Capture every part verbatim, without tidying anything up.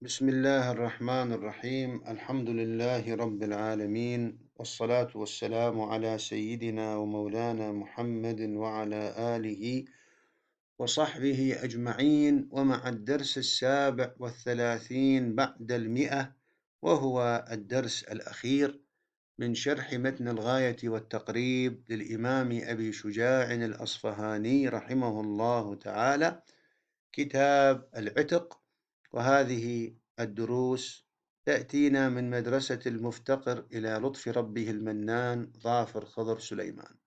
بسم الله الرحمن الرحيم. الحمد لله رب العالمين، والصلاة والسلام على سيدنا ومولانا محمد وعلى آله وصحبه أجمعين، ومع الدرس السابع والثلاثين بعد المئة، وهو الدرس الأخير من شرح متن الغاية والتقريب للإمام أبي شجاع الأصفهاني رحمه الله تعالى، كتاب العتق. وهذه الدروس تأتينا من مدرسة المفتقر إلى لطف ربه المنان ظافر خضر سليمان.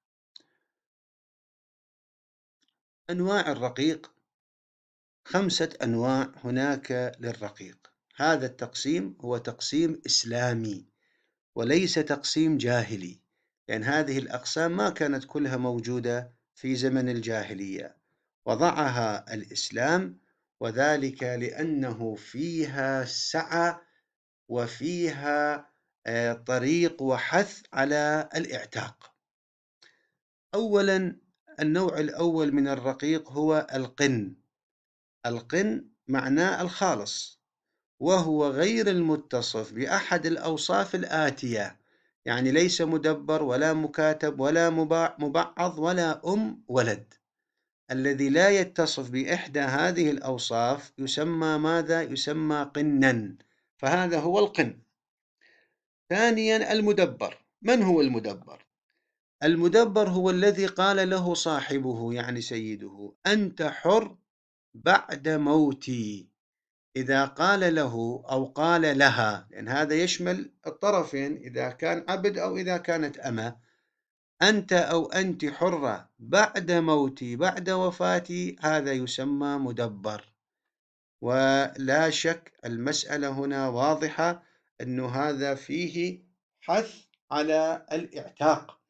أنواع الرقيق خمسة أنواع هناك للرقيق. هذا التقسيم هو تقسيم إسلامي وليس تقسيم جاهلي، لأن هذه الأقسام ما كانت كلها موجودة في زمن الجاهلية، وضعها الإسلام، وذلك لأنه فيها سعة وفيها آه، طريق وحث على الاعتاق. أولا، النوع الأول من الرقيق هو القن. القن معناه الخالص، وهو غير المتصف بأحد الأوصاف الآتية، يعني ليس مدبر ولا مكاتب ولا مبعض ولا أم ولد. الذي لا يتصف بإحدى هذه الأوصاف يسمى ماذا؟ يسمى قنا، فهذا هو القن. ثانيا، المدبر. من هو المدبر؟ المدبر هو الذي قال له صاحبه، يعني سيده: أنت حر بعد موتي. إذا قال له أو قال لها، لأن هذا يشمل الطرفين، إذا كان عبد أو إذا كانت أمة: أنت أو أنت حرة بعد موتي، بعد وفاتي، هذا يسمى مدبر. ولا شك المسألة هنا واضحة، أن هذا فيه حث على الاعتاق.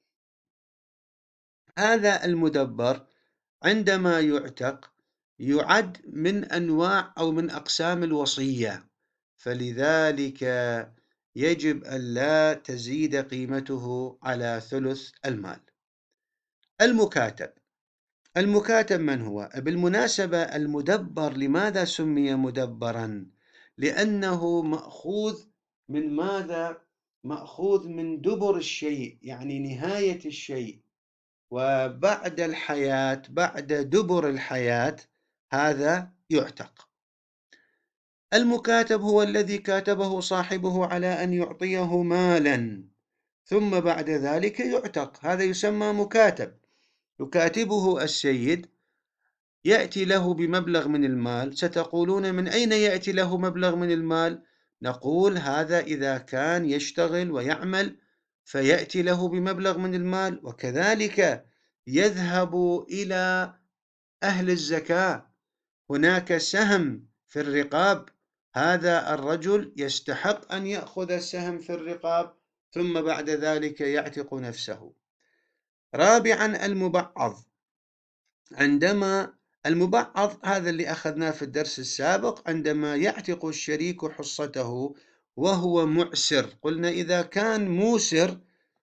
هذا المدبر عندما يعتق يعد من أنواع أو من أقسام الوصية، فلذلك يجب أن لا تزيد قيمته على ثلث المال. المكاتب. المكاتب من هو؟ بالمناسبة المدبر لماذا سمي مدبرا؟ لأنه مأخوذ من ماذا؟ مأخوذ من دبر الشيء، يعني نهاية الشيء، وبعد الحياة، بعد دبر الحياة، هذا يعتق. المكاتب هو الذي كاتبه صاحبه على أن يعطيه مالا، ثم بعد ذلك يعتق، هذا يسمى مكاتب. يكاتبه السيد، يأتي له بمبلغ من المال. ستقولون: من أين يأتي له مبلغ من المال؟ نقول: هذا إذا كان يشتغل ويعمل فيأتي له بمبلغ من المال، وكذلك يذهب إلى أهل الزكاة، هناك سهم في الرقاب، هذا الرجل يستحق أن يأخذ السهم في الرقاب، ثم بعد ذلك يعتق نفسه. رابعا، المبعض. عندما المبعض هذا اللي أخذناه في الدرس السابق، عندما يعتق الشريك حصته وهو معسر. قلنا إذا كان موسر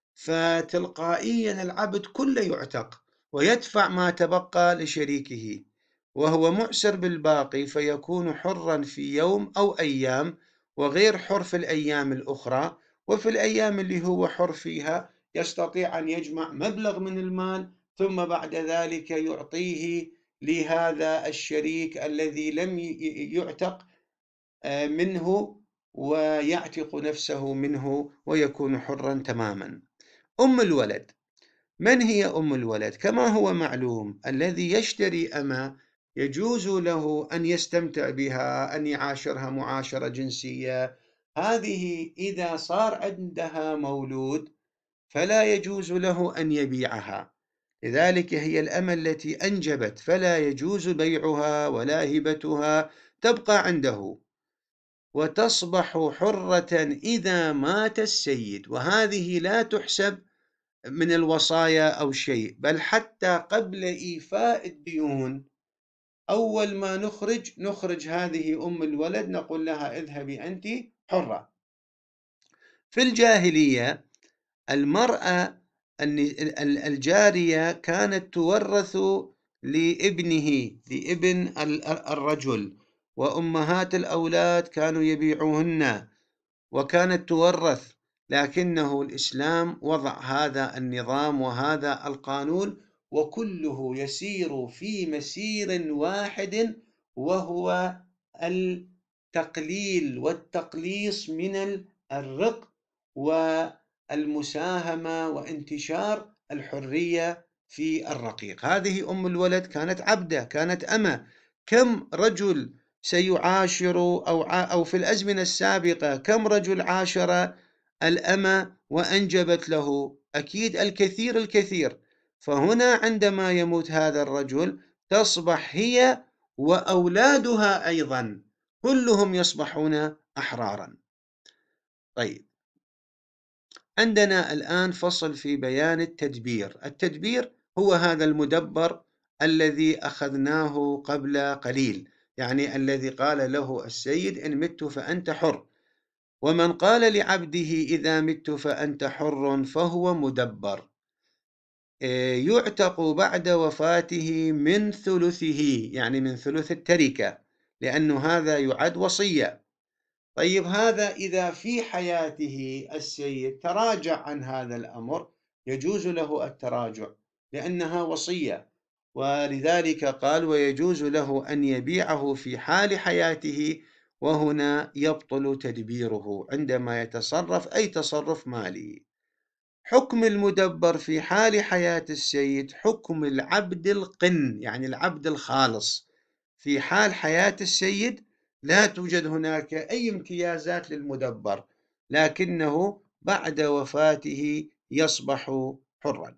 فتلقائيا العبد كله يعتق ويدفع ما تبقى لشريكه، وهو معسر بالباقي فيكون حرا في يوم أو أيام، وغير حر في الأيام الأخرى. وفي الأيام اللي هو حر فيها يستطيع أن يجمع مبلغ من المال، ثم بعد ذلك يعطيه لهذا الشريك الذي لم يعتق منه، ويعتق نفسه منه ويكون حرا تماما. أم الولد. من هي أم الولد؟ كما هو معلوم، الذي يشتري أمة يجوز له أن يستمتع بها، أن يعاشرها معاشرة جنسية. هذه إذا صار عندها مولود فلا يجوز له أن يبيعها، لذلك هي الأمة التي أنجبت، فلا يجوز بيعها ولا هبتها، تبقى عنده وتصبح حرة إذا مات السيد. وهذه لا تحسب من الوصايا أو شيء، بل حتى قبل إيفاء الديون أول ما نخرج نخرج هذه أم الولد، نقول لها: اذهبي أنت حرة. في الجاهلية المرأة الجارية كانت تورث لابنه، لابن الرجل، وأمهات الأولاد كانوا يبيعوهن وكانت تورث، لكنه الإسلام وضع هذا النظام وهذا القانون، وكله يسير في مسير واحد، وهو التقليل والتقليص من الرق والمساهمة وانتشار الحرية في الرقيق. هذه أم الولد كانت عبدة، كانت أمة. كم رجل سيعاشر أو أو في الأزمنة السابقة كم رجل عاشر الأمة وأنجبت له؟ أكيد الكثير الكثير. فهنا عندما يموت هذا الرجل تصبح هي وأولادها أيضا كلهم يصبحون أحرارا. طيب، عندنا الآن فصل في بيان التدبير. التدبير هو هذا المدبر الذي أخذناه قبل قليل، يعني الذي قال له السيد: إن مت فأنت حر. ومن قال لعبده: إذا مت فأنت حر، فهو مدبر، يعتق بعد وفاته من ثلثه، يعني من ثلث التركة، لأن هذا يعد وصية. طيب، هذا إذا في حياته السيد تراجع عن هذا الأمر يجوز له التراجع لأنها وصية، ولذلك قال: ويجوز له أن يبيعه في حال حياته، وهنا يبطل تدبيره عندما يتصرف أي تصرف مالي. حكم المدبر في حال حياة السيد حكم العبد القن، يعني العبد الخالص. في حال حياة السيد لا توجد هناك أي امتيازات للمدبر، لكنه بعد وفاته يصبح حرا.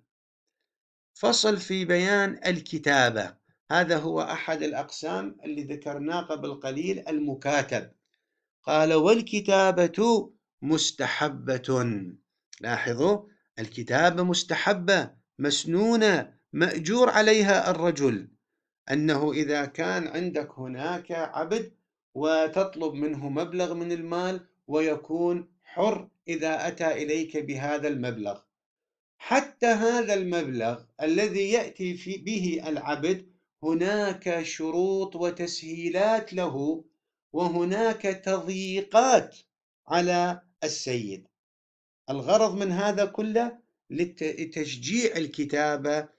فصل في بيان الكتابة. هذا هو أحد الأقسام اللي ذكرناه قبل قليل، المكاتب. قال: والكتابة مستحبة. لاحظوا، الكتابة مستحبة مسنونة مأجور عليها الرجل، أنه إذا كان عندك هناك عبد وتطلب منه مبلغ من المال ويكون حر إذا أتى إليك بهذا المبلغ، حتى هذا المبلغ الذي يأتي في به العبد هناك شروط وتسهيلات له، وهناك تضييقات على السيد. الغرض من هذا كله لتشجيع الكتابة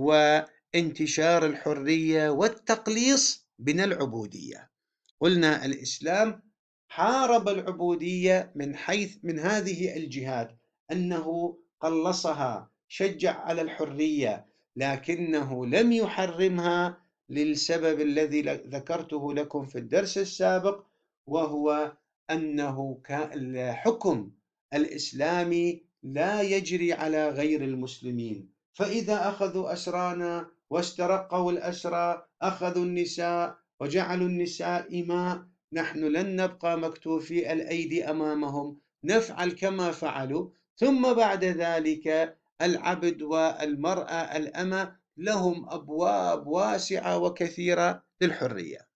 وانتشار الحرية والتقليص من العبودية. قلنا الإسلام حارب العبودية من حيث من هذه الجهات، أنه قلصها، شجع على الحرية، لكنه لم يحرمها للسبب الذي ذكرته لكم في الدرس السابق، وهو أنه الحكم الإسلامي لا يجري على غير المسلمين. فإذا أخذوا أسرانا واسترقوا الأسرى أخذوا النساء وجعلوا النساء إماء، نحن لن نبقى مكتوفي الأيدي أمامهم، نفعل كما فعلوا. ثم بعد ذلك العبد والمرأة الأمة لهم أبواب واسعة وكثيرة للحرية.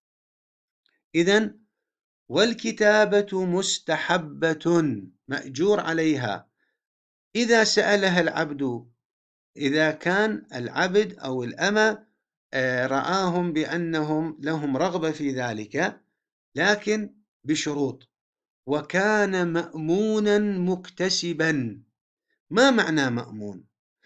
إذن والكتابة مستحبة مأجور عليها. إذا سألها العبد، إذا كان العبد أو الأمة رآهم بأنهم لهم رغبة في ذلك، لكن بشروط: وكان مأمونا مكتسبا. ما معنى مأمون؟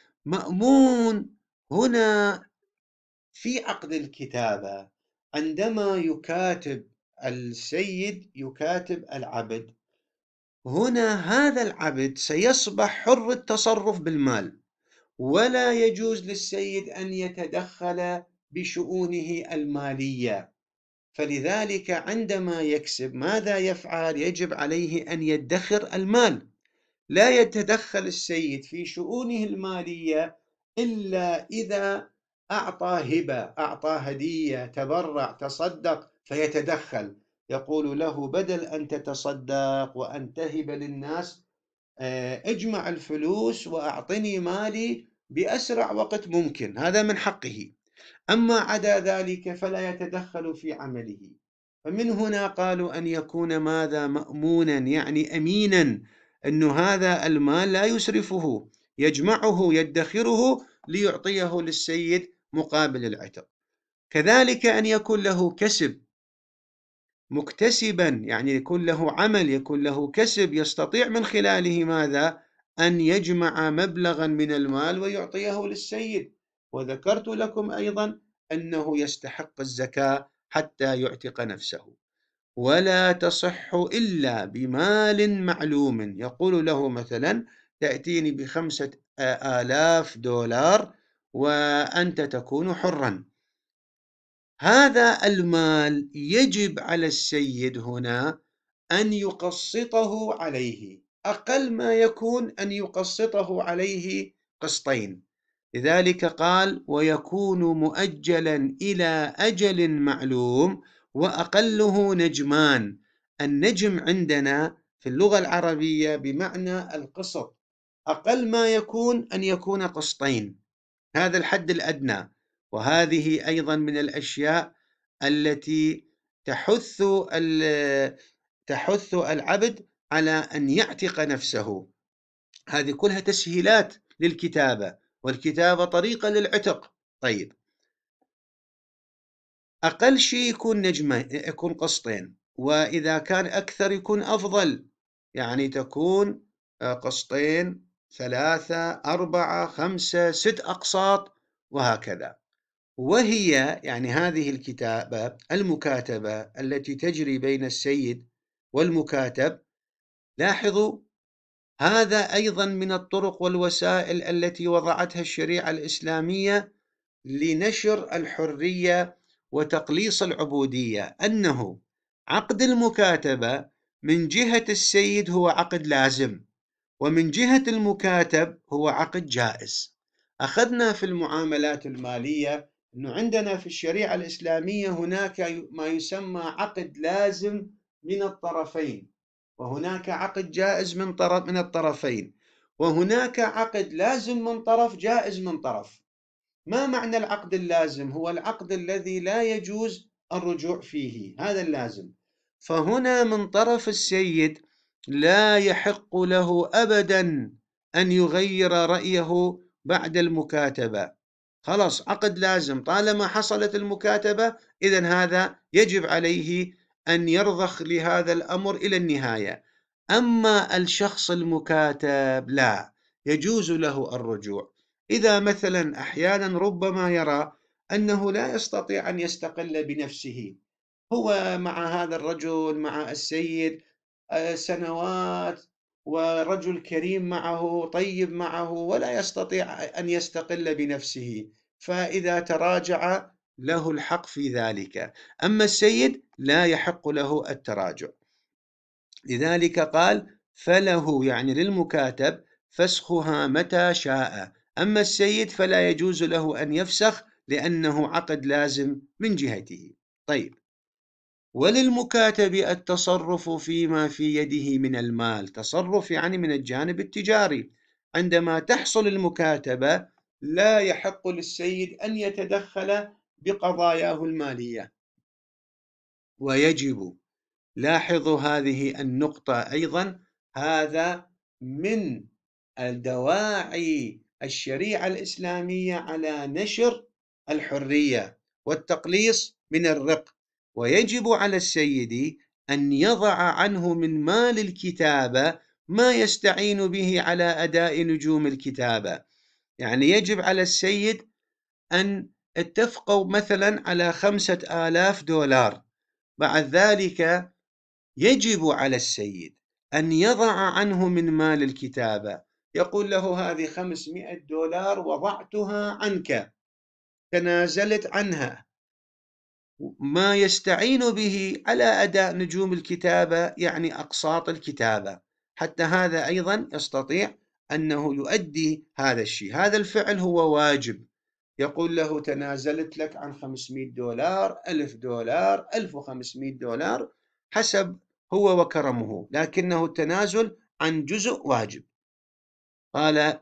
مأمون هنا في عقد الكتابة، عندما يكاتب السيد يكاتب العبد، هنا هذا العبد سيصبح حر التصرف بالمال، ولا يجوز للسيد أن يتدخل بشؤونه المالية. فلذلك عندما يكسب ماذا يفعل؟ يجب عليه أن يدخر المال. لا يتدخل السيد في شؤونه المالية إلا إذا أعطى هبة، أعطى هدية، تبرع، تصدق، فيتدخل، يقول له: بدل أن تتصدق وأن تهب للناس، اجمع الفلوس وأعطني مالي بأسرع وقت ممكن، هذا من حقه. أما عدا ذلك فلا يتدخل في عمله. فمن هنا قالوا أن يكون ماذا؟ مأمونا، يعني أمينا، أن هذا المال لا يسرفه، يجمعه يدخره ليعطيه للسيد مقابل العتق. كذلك أن يكون له كسب، مكتسبا، يعني يكون له عمل، يكون له كسب يستطيع من خلاله ماذا؟ أن يجمع مبلغا من المال ويعطيه للسيد. وذكرت لكم أيضا أنه يستحق الزكاة حتى يعتق نفسه. ولا تصح إلا بمال معلوم، يقول له مثلا تأتيني بخمسة آلاف دولار وأنت تكون حرا. هذا المال يجب على السيد هنا أن يقسطه عليه، أقل ما يكون أن يقسطه عليه قسطين. لذلك قال ويكون مؤجلا إلى أجل معلوم وأقله نجمان. النجم عندنا في اللغة العربية بمعنى القسط، أقل ما يكون أن يكون قسطين، هذا الحد الأدنى. وهذه أيضا من الأشياء التي تحث تحث العبد على أن يعتق نفسه. هذه كلها تسهيلات للكتابة، والكتابة طريقة للعتق. طيب، أقل شيء يكون نجمة، يكون قسطين، وإذا كان أكثر يكون أفضل، يعني تكون قسطين، ثلاثة، أربعة، خمسة، ست أقساط، وهكذا. وهي يعني هذه الكتابة المكاتبة التي تجري بين السيد والمكاتب. لاحظوا، هذا أيضا من الطرق والوسائل التي وضعتها الشريعة الإسلامية لنشر الحرية وتقليص العبودية، أنه عقد المكاتبة من جهة السيد هو عقد لازم، ومن جهة المكاتب هو عقد جائز. أخذنا في المعاملات المالية أنه عندنا في الشريعة الإسلامية هناك ما يسمى عقد لازم من الطرفين، وهناك عقد جائز من طرف من الطرفين، وهناك عقد لازم من طرف، جائز من طرف. ما معنى العقد اللازم؟ هو العقد الذي لا يجوز الرجوع فيه، هذا اللازم. فهنا من طرف السيد لا يحق له أبدا أن يغير رأيه بعد المكاتبة. خلاص، عقد لازم، طالما حصلت المكاتبة إذن هذا يجب عليه أن يرضخ لهذا الأمر إلى النهاية. أما الشخص المكاتب لا يجوز له الرجوع. إذا مثلا أحيانا ربما يرى أنه لا يستطيع أن يستقل بنفسه، هو مع هذا الرجل، مع السيد سنوات، ورجل كريم معه، طيب معه، ولا يستطيع أن يستقل بنفسه، فإذا تراجع له الحق في ذلك. أما السيد لا يحق له التراجع. لذلك قال فله، يعني للمكاتب، فسخها متى شاء. أما السيد فلا يجوز له أن يفسخ لأنه عقد لازم من جهته. طيب، وللمكاتب التصرف فيما في يده من المال. تصرف يعني من الجانب التجاري. عندما تحصل المكاتبة لا يحق للسيد أن يتدخل بقضاياه المالية. ويجب، لاحظوا هذه النقطة أيضا، هذا من الدواعي الشريعة الإسلامية على نشر الحرية والتقليص من الرق. ويجب على السيد أن يضع عنه من مال الكتابة ما يستعين به على أداء نجوم الكتابة. يعني يجب على السيد أن اتفقوا مثلا على خمسة آلاف دولار، بعد ذلك يجب على السيد أن يضع عنه من مال الكتابة، يقول له هذه خمسمائة دولار وضعتها عنك، تنازلت عنها، ما يستعين به على أداء نجوم الكتابة، يعني أقساط الكتابة، حتى هذا أيضا يستطيع أنه يؤدي هذا الشيء. هذا الفعل هو واجب. يقول له تنازلت لك عن خمسمائة دولار، ألف دولار، ألف وخمسمائة دولار، حسب هو وكرمه، لكنه التنازل عن جزء واجب. قال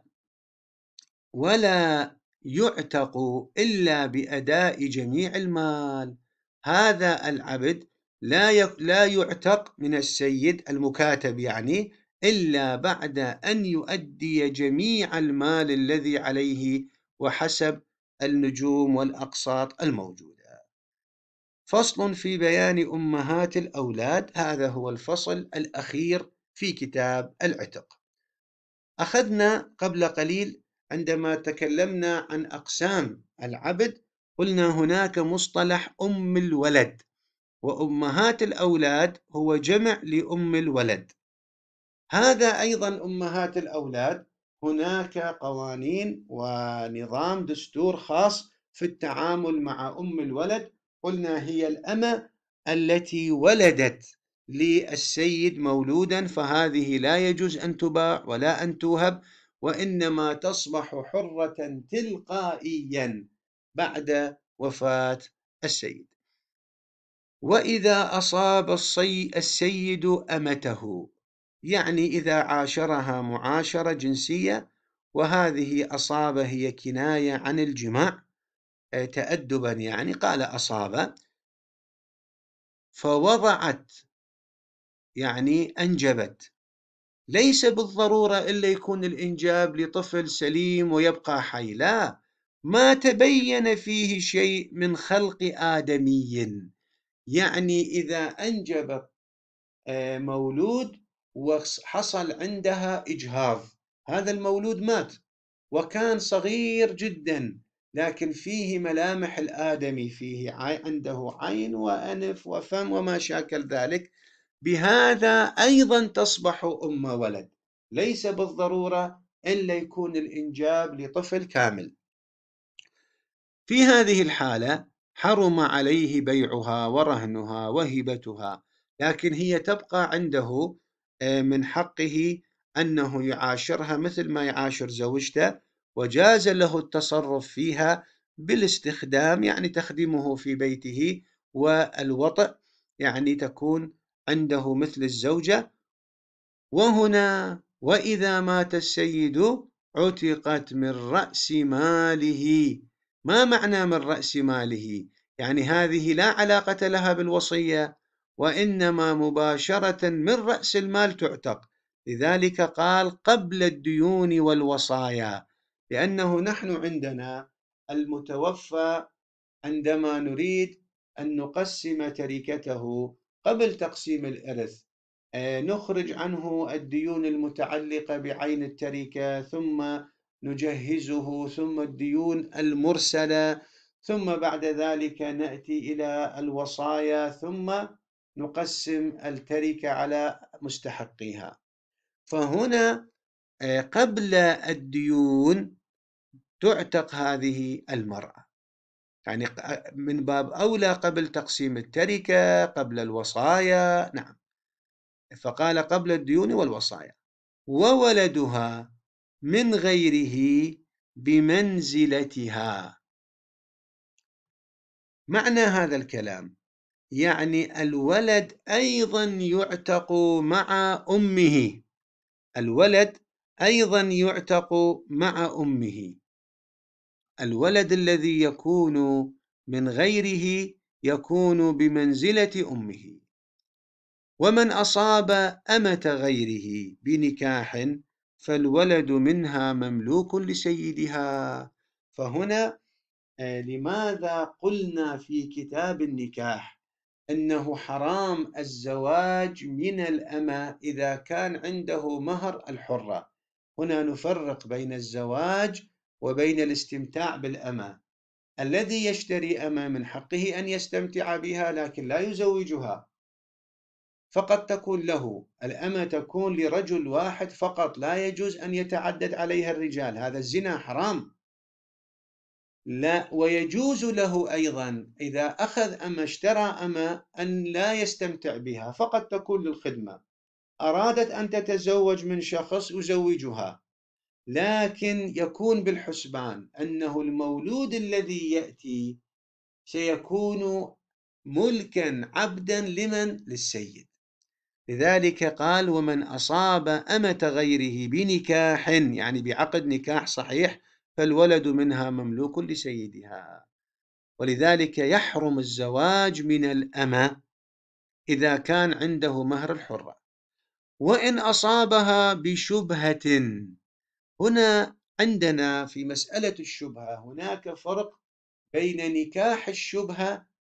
ولا يعتق إلا بأداء جميع المال. هذا العبد لا لا يعتق من السيد المكاتب، يعني إلا بعد أن يؤدي جميع المال الذي عليه وحسب النجوم والأقساط الموجودة. فصل في بيان أمهات الأولاد. هذا هو الفصل الأخير في كتاب العتق. أخذنا قبل قليل عندما تكلمنا عن أقسام العبد، قلنا هناك مصطلح أم الولد، وأمهات الأولاد هو جمع لأم الولد. هذا أيضا أمهات الأولاد هناك قوانين ونظام دستور خاص في التعامل مع أم الولد. قلنا هي الأمة التي ولدت للسيد مولودا، فهذه لا يجوز أن تباع ولا أن توهب، وإنما تصبح حرة تلقائيا بعد وفاة السيد. وإذا أصاب الصي السيد أمته، يعني إذا عاشرها معاشرة جنسية، وهذه أصاب هي كناية عن الجماع تأدبا، يعني قال أصاب، فوضعت يعني أنجبت. ليس بالضرورة إلا يكون الإنجاب لطفل سليم ويبقى حي، لا، ما تبين فيه شيء من خلق آدمي. يعني إذا أنجبت مولود وحصل عندها إجهاض، هذا المولود مات وكان صغير جدا، لكن فيه ملامح الآدمي، فيه عنده عين وأنف وفم وما شاكل ذلك، بهذا أيضا تصبح أم ولد. ليس بالضرورة إلا يكون الإنجاب لطفل كامل. في هذه الحالة حرم عليه بيعها ورهنها وهبتها، لكن هي تبقى عنده من حقه أنه يعاشرها مثل ما يعاشر زوجته، وجاز له التصرف فيها بالاستخدام، يعني تخدمه في بيته، والوطئ، يعني تكون عنده مثل الزوجة. وهنا وإذا مات السيد عتقت من رأس ماله. ما معنى من رأس ماله؟ يعني هذه لا علاقة لها بالوصية، وإنما مباشرة من رأس المال تعتق. لذلك قال قبل الديون والوصايا، لأنه نحن عندنا المتوفى عندما نريد أن نقسم تركته قبل تقسيم الإرث، نخرج عنه الديون المتعلقة بعين التركة، ثم نجهزه، ثم الديون المرسلة، ثم بعد ذلك نأتي إلى الوصايا، ثم نقسم التركة على مستحقيها. فهنا قبل الديون تعتق هذه المرأة، يعني من باب أولى قبل تقسيم التركة، قبل الوصايا. نعم، فقال قبل الديون والوصايا. وولدها من غيره بمنزلتها. معنى هذا الكلام يعني الولد أيضا يعتق مع أمه، الولد أيضا يعتق مع أمه. الولد الذي يكون من غيره يكون بمنزلة أمه. ومن أصاب أمة غيره بنكاح فالولد منها مملوك لسيدها. فهنا لماذا قلنا في كتاب النكاح أنه حرام الزواج من الأمة إذا كان عنده مهر الحرة؟ هنا نفرق بين الزواج وبين الاستمتاع بالأمة. الذي يشتري أمة من حقه أن يستمتع بها، لكن لا يزوجها، فقد تكون له. الأمة تكون لرجل واحد فقط، لا يجوز أن يتعدد عليها الرجال، هذا الزنا حرام. لا، ويجوز له أيضا إذا أخذ أمة، اشترى أمة، أن لا يستمتع بها، فقد تكون للخدمة. أرادت أن تتزوج من شخص يزوجها، لكن يكون بالحسبان أنه المولود الذي يأتي سيكون ملكا عبدا لمن؟ للسيد. لذلك قال ومن أصاب أمة غيره بنكاح، يعني بعقد نكاح صحيح، فالولد منها مملوك لسيدها. ولذلك يحرم الزواج من الأمة إذا كان عنده مهر الحرة. وإن أصابها بشبهة، هنا عندنا في مسألة الشبهة هناك فرق بين نكاح الشبهة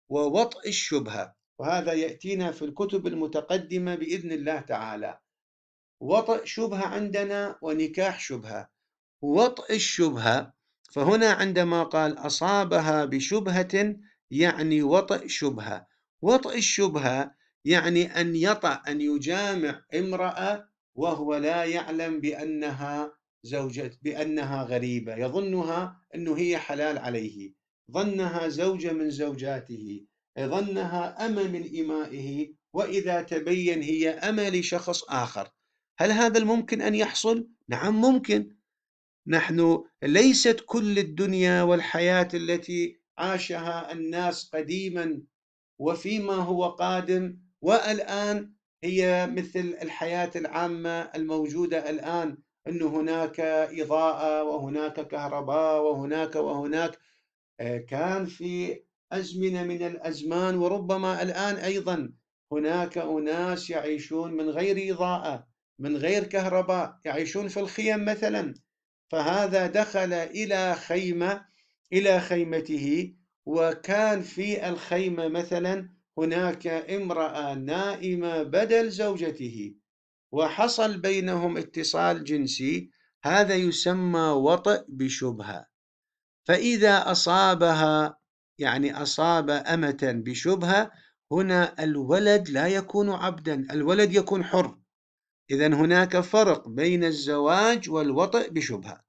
ووطئ الشبهة، وهذا يأتينا في الكتب المتقدمة بإذن الله تعالى. وطئ شبهة عندنا ونكاح شبهة. وطئ الشبهة، فهنا عندما قال أصابها بشبهة يعني وطئ شبهة. وطئ الشبهة يعني أن يطأ، أن يجامع امرأة وهو لا يعلم بأنها زوجة، بأنها غريبة، يظنها أنه هي حلال عليه، ظنها زوجة من زوجاته، ظنها أمة من إمائه، وإذا تبين هي أمة لشخص آخر. هل هذا الممكن أن يحصل؟ نعم ممكن. نحن ليست كل الدنيا والحياة التي عاشها الناس قديما وفيما هو قادم والآن هي مثل الحياة العامة الموجودة الآن، أن هناك إضاءة وهناك كهرباء وهناك وهناك. كان في أزمنة من الأزمان وربما الآن أيضا هناك أناس يعيشون من غير إضاءة، من غير كهرباء، يعيشون في الخيم مثلا. فهذا دخل إلى خيمة إلى خيمته، وكان في الخيمة مثلا هناك امرأة نائمة بدل زوجته، وحصل بينهم اتصال جنسي، هذا يسمى وطئ بشبهة. فإذا أصابها، يعني أصاب أمة بشبهة، هنا الولد لا يكون عبدا، الولد يكون حر. إذن هناك فرق بين الزواج والوطئ بشبهة.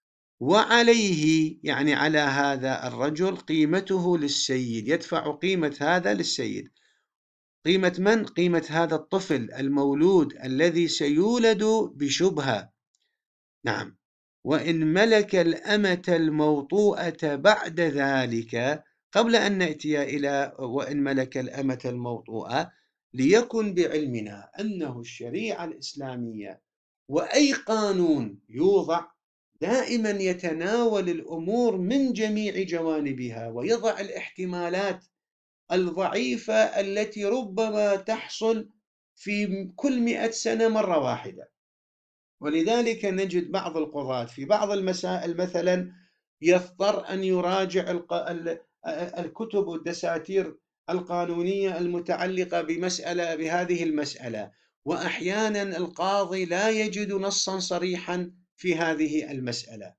وعليه، يعني على هذا الرجل، قيمته للسيد، يدفع قيمة هذا للسيد. قيمة من؟ قيمة هذا الطفل المولود الذي سيولد بشبهة. نعم. وإن ملك الأمة الموطوءة بعد ذلك، قبل أن نأتي إلى وإن ملك الأمة الموطوءة، ليكن بعلمنا أنه الشريعة الإسلامية وأي قانون يوضع دائما يتناول الأمور من جميع جوانبها، ويضع الاحتمالات الضعيفة التي ربما تحصل في كل مئة سنة مرة واحدة. ولذلك نجد بعض القضاة في بعض المسائل مثلا يضطر أن يراجع الكتب والدساتير القانونية المتعلقة بمسألة بهذه المسألة، وأحيانا القاضي لا يجد نصا صريحا في هذه المسألة.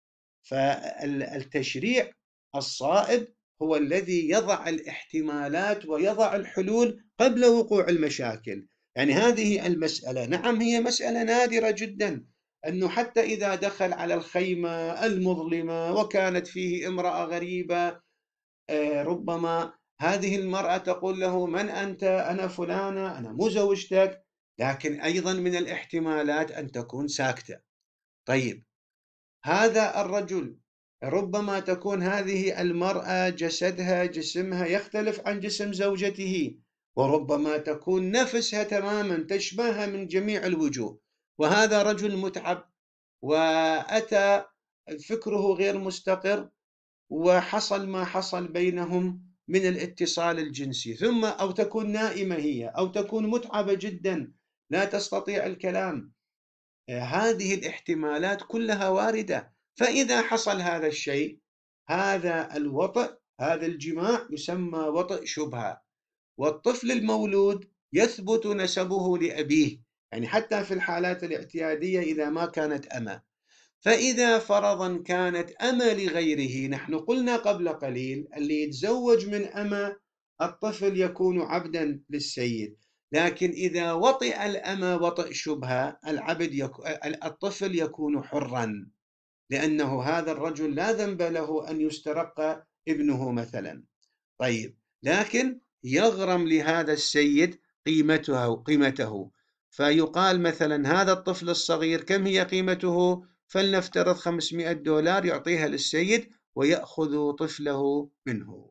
فالتشريع الصائب هو الذي يضع الاحتمالات ويضع الحلول قبل وقوع المشاكل. يعني هذه المسألة، نعم هي مسألة نادرة جدا، أنه حتى إذا دخل على الخيمة المظلمة وكانت فيه امرأة غريبة، ربما هذه المرأة تقول له: من أنت؟ أنا فلانة، أنا مو زوجتك. لكن أيضا من الاحتمالات أن تكون ساكتة. طيب، هذا الرجل ربما تكون هذه المرأة جسدها جسمها يختلف عن جسم زوجته، وربما تكون نفسها تماما تشبهها من جميع الوجوه، وهذا رجل متعب وأتى فكره غير مستقر، وحصل ما حصل بينهم من الاتصال الجنسي، ثم أو تكون نائمة هي، أو تكون متعبة جدا لا تستطيع الكلام. هذه الاحتمالات كلها واردة. فإذا حصل هذا الشيء، هذا الوطئ، هذا الجماع يسمى وطئ شبهة. والطفل المولود يثبت نسبه لأبيه، يعني حتى في الحالات الاعتيادية إذا ما كانت أمة. فإذا فرضا كانت أمة لغيره، نحن قلنا قبل قليل اللي يتزوج من أمة الطفل يكون عبدا للسيد، لكن إذا وطئ الأمة وطئ شبهة، العبد يكو... الطفل يكون حرا، لأنه هذا الرجل لا ذنب له أن يسترق ابنه مثلا. طيب، لكن يغرم لهذا السيد قيمته قيمته فيقال مثلا هذا الطفل الصغير كم هي قيمته؟ فلنفترض خمسمائة دولار، يعطيها للسيد ويأخذ طفله منه.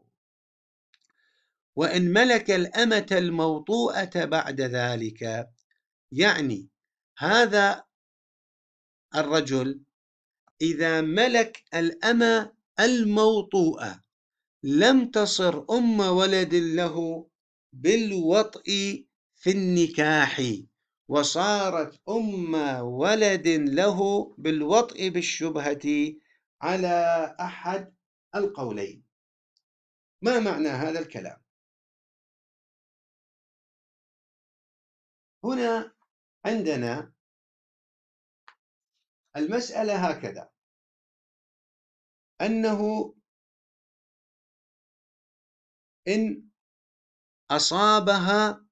وإن ملك الأمة الموطوءة بعد ذلك، يعني هذا الرجل إذا ملك الأمة الموطوءة لم تصر أم ولد له بالوطء في النكاح، وصارت أم ولد له بالوطء بالشبهة، على أحد القولين. ما معنى هذا الكلام؟ هنا عندنا المسألة هكذا، أنه إن أصابها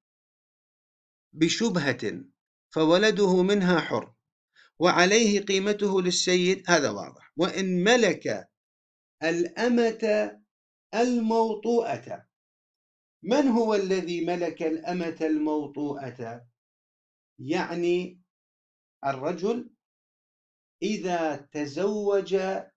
بشبهة فولده منها حر وعليه قيمته للسيد، هذا واضح. وإن ملك الأمة الموطوءة، من هو الذي ملك الأمة الموطوءة؟ يعني الرجل إذا تزوج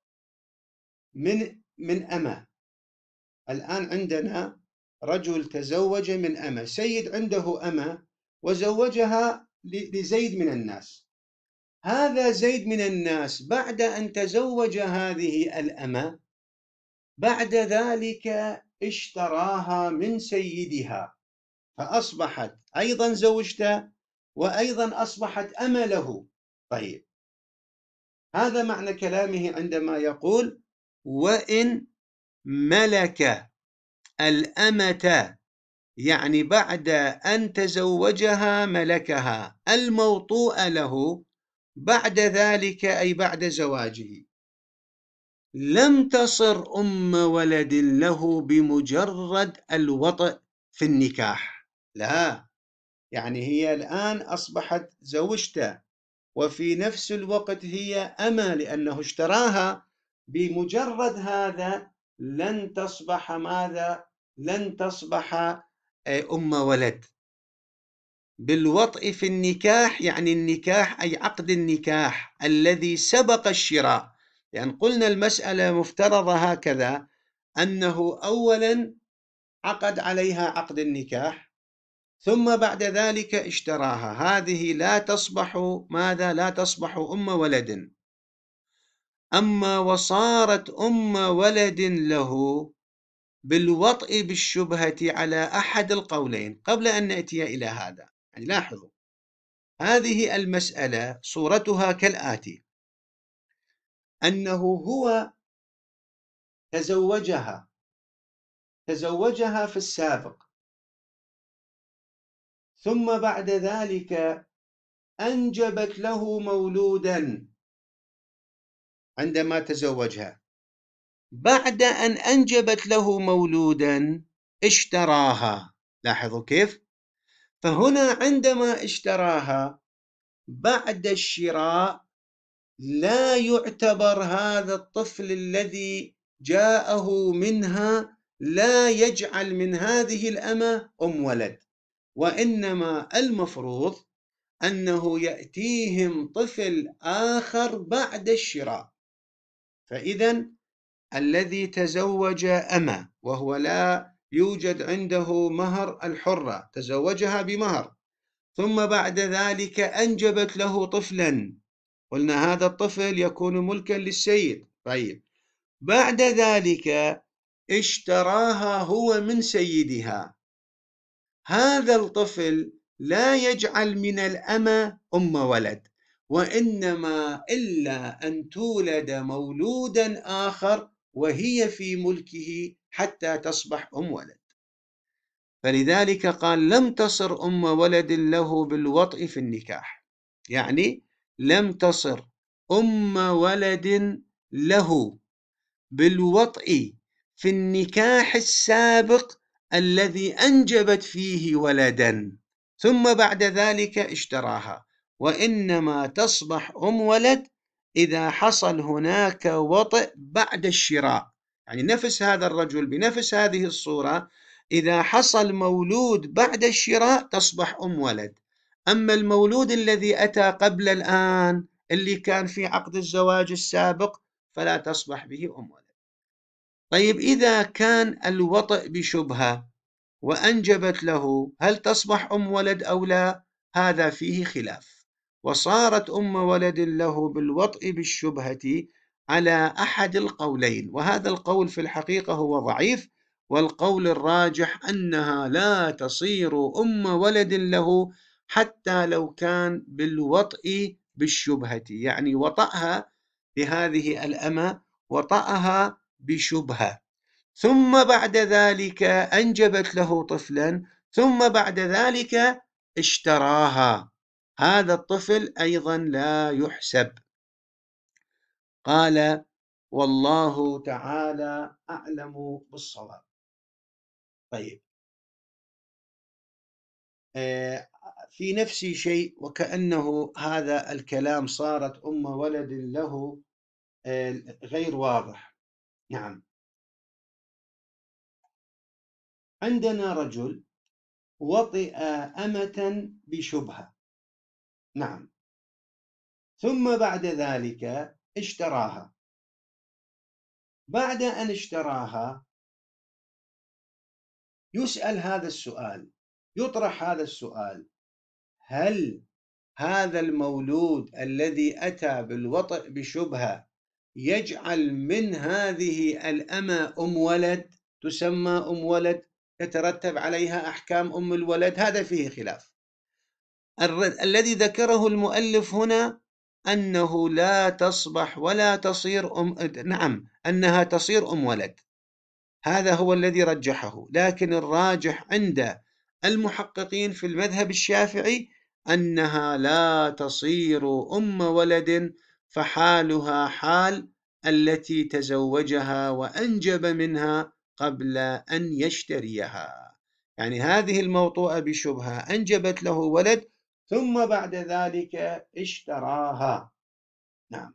من من أمة. الآن عندنا رجل تزوج من أمة، سيد عنده أمة وزوجها لزيد من الناس. هذا زيد من الناس بعد أن تزوج هذه الأمة، بعد ذلك اشتراها من سيدها، فأصبحت أيضا زوجته وأيضا أصبحت أمة له. طيب، هذا معنى كلامه عندما يقول وإن ملك الأمة، يعني بعد أن تزوجها ملكها الموطوء له بعد ذلك، أي بعد زواجه، لم تصر أم ولد له بمجرد الوطء في النكاح. لا، يعني هي الآن أصبحت زوجته وفي نفس الوقت هي أمة لأنه اشتراها. بمجرد هذا لن تصبح ماذا؟ لن تصبح أم ولد. بالوطء في النكاح، يعني النكاح أي عقد النكاح الذي سبق الشراء. لأن يعني قلنا المسألة مفترضة هكذا، أنه أولا عقد عليها عقد النكاح ثم بعد ذلك اشتراها، هذه لا تصبح ماذا؟ لا تصبح أم ولد. أما وصارت أم ولد له بالوطء بالشبهة على أحد القولين قبل أن نأتي إلى هذا. يعني لاحظوا، هذه المسألة صورتها كالآتي: أنه هو تزوجها تزوجها في السابق، ثم بعد ذلك أنجبت له مولودا عندما تزوجها. بعد أن أنجبت له مولودا اشتراها. لاحظوا كيف؟ فهنا عندما اشتراها بعد الشراء لا يعتبر هذا الطفل الذي جاءه منها، لا يجعل من هذه الأمة أم ولد، وإنما المفروض أنه يأتيهم طفل آخر بعد الشراء. فإذا الذي تزوج أمة وهو لا يوجد عنده مهر الحرة، تزوجها بمهر، ثم بعد ذلك أنجبت له طفلا، قلنا هذا الطفل يكون ملكا للسيد. طيب، بعد ذلك اشتراها هو من سيدها. هذا الطفل لا يجعل من الأمة أم ولد، وإنما إلا أن تولد مولودا آخر وهي في ملكه حتى تصبح أم ولد. فلذلك قال لم تصر أم ولد له بالوطء في النكاح، يعني لم تصر أم ولد له بالوطء في النكاح السابق الذي أنجبت فيه ولدا ثم بعد ذلك اشتراها، وإنما تصبح أم ولد إذا حصل هناك وطء بعد الشراء. يعني نفس هذا الرجل بنفس هذه الصورة، إذا حصل مولود بعد الشراء تصبح أم ولد. أما المولود الذي أتى قبل الآن اللي كان في عقد الزواج السابق فلا تصبح به أم ولد. طيب، إذا كان الوطء بشبهة وأنجبت له، هل تصبح أم ولد أو لا؟ هذا فيه خلاف. وصارت أم ولد له بالوطء بالشبهة على أحد القولين، وهذا القول في الحقيقة هو ضعيف، والقول الراجح أنها لا تصير أم ولد له حتى لو كان بالوطء بالشبهة، يعني وطأها بهذه الأمة وطأها بشبهة، ثم بعد ذلك أنجبت له طفلا، ثم بعد ذلك اشتراها، هذا الطفل أيضا لا يحسب. قال: والله تعالى أعلم بالصواب. طيب، آه، في نفسي شيء وكأنه هذا الكلام صارت أم ولد له آه، غير واضح. نعم، عندنا رجل وطئ أمة بشبهة، نعم، ثم بعد ذلك اشتراها. بعد أن اشتراها يسأل هذا السؤال، يطرح هذا السؤال: هل هذا المولود الذي أتى بالوطئ بشبهة يجعل من هذه الأمة أم ولد، تسمى أم ولد، يترتب عليها أحكام أم الولد؟ هذا فيه خلاف. الذي ذكره المؤلف هنا أنه لا تصبح ولا تصير أم، نعم، أنها تصير أم ولد، هذا هو الذي رجحه. لكن الراجح عند المحققين في المذهب الشافعي أنها لا تصير أم ولد، فحالها حال التي تزوجها وأنجب منها قبل أن يشتريها. يعني هذه الموطوءة بشبهة أنجبت له ولد ثم بعد ذلك اشتراها. نعم،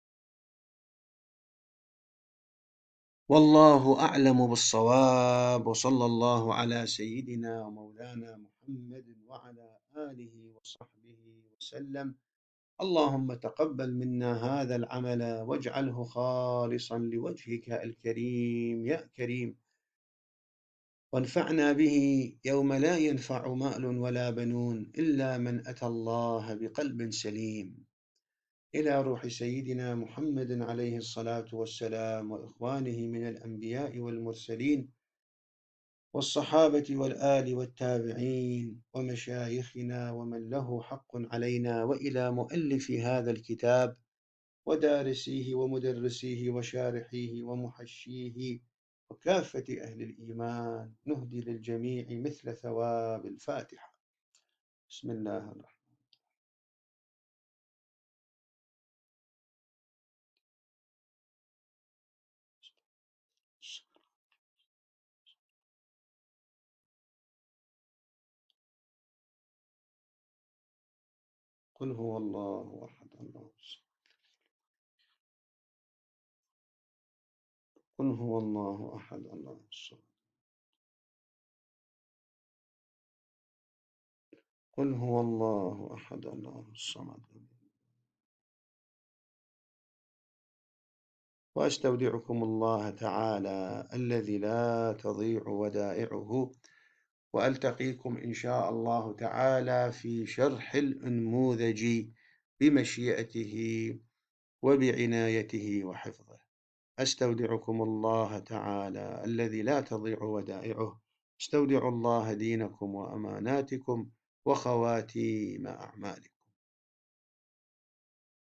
والله أعلم بالصواب، وصلى الله على سيدنا ومولانا محمد وعلى آله وصحبه وسلم. اللهم تقبل منا هذا العمل واجعله خالصا لوجهك الكريم يا كريم، وانفعنا به يوم لا ينفع مال ولا بنون إلا من أتى الله بقلب سليم. إلى روح سيدنا محمد عليه الصلاة والسلام، وإخوانه من الأنبياء والمرسلين والصحابة والآل والتابعين ومشايخنا ومن له حق علينا، وإلى مؤلف هذا الكتاب ودارسيه ومدرسيه وشارحيه ومحشيه وكافة أهل الإيمان، نهدي للجميع مثل ثواب الفاتحة. بسم الله الرحمن الرحيم. قل هو الله أحد الله الصمد. قل هو الله أحد الله الصمد. قل هو الله أحد الله الصمد. وأستودعكم الله تعالى الذي لا تضيع ودائعه، وألتقيكم إن شاء الله تعالى في شرح الأنموذج بمشيئته وبعنايته وحفظه. أستودعكم الله تعالى الذي لا تضيع ودائعه. استودعوا الله دينكم وأماناتكم وخواتيم أعمالكم.